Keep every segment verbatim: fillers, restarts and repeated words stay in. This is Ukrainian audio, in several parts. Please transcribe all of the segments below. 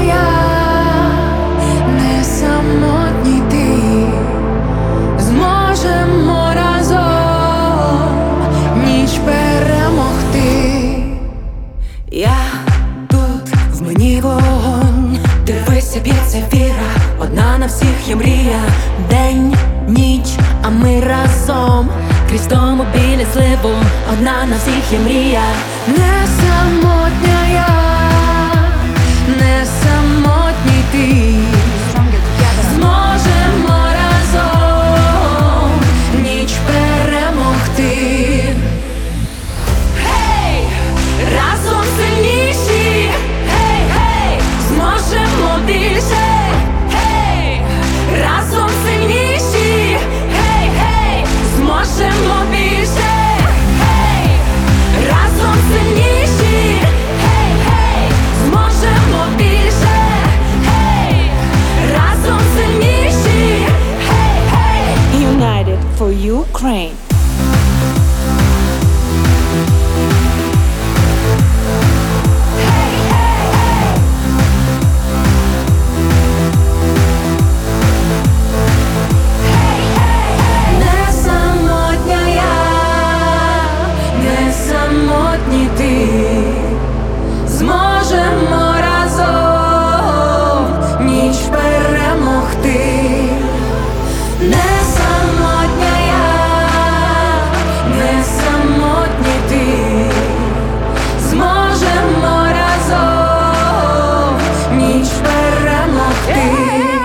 я, не самотній ти, зможемо разом ніч перемогти. Я тут, в мені вогонь, дивися, б'ється віра, одна на всіх є мрія. День, ніч, а ми разом, крізь тому білі зливу, одна на всіх є мрія. Не самотня я, не самотній ти, зможемо разом ніч перемогти. Гей, разом сильніші, гей, гей, зможемо більше. Гей, разом сильніші, гей, гей, зможемо більше. Гей, разом сильніші, гей, гей, зможемо більше. Гей, разом сильніші, гей, гей. United for Ukraine. Не самотня я, не самотній ти, зможемо разом ніч перемогти. Не самотня я, не самотній ти, зможемо разом ніч перемогти.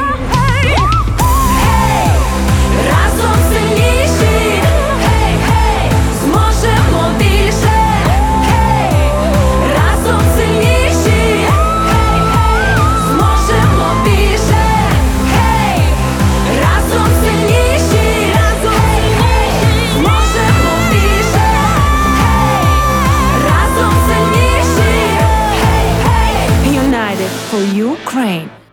Разом сильніші, гей, гей, зможемо більше. Гей, разом сильніші, гей, гей, зможемо більше. Гей, разом сильніші, гей, гей, зможемо більше. Гей, разом сильніші, гей, гей. United for Ukraine.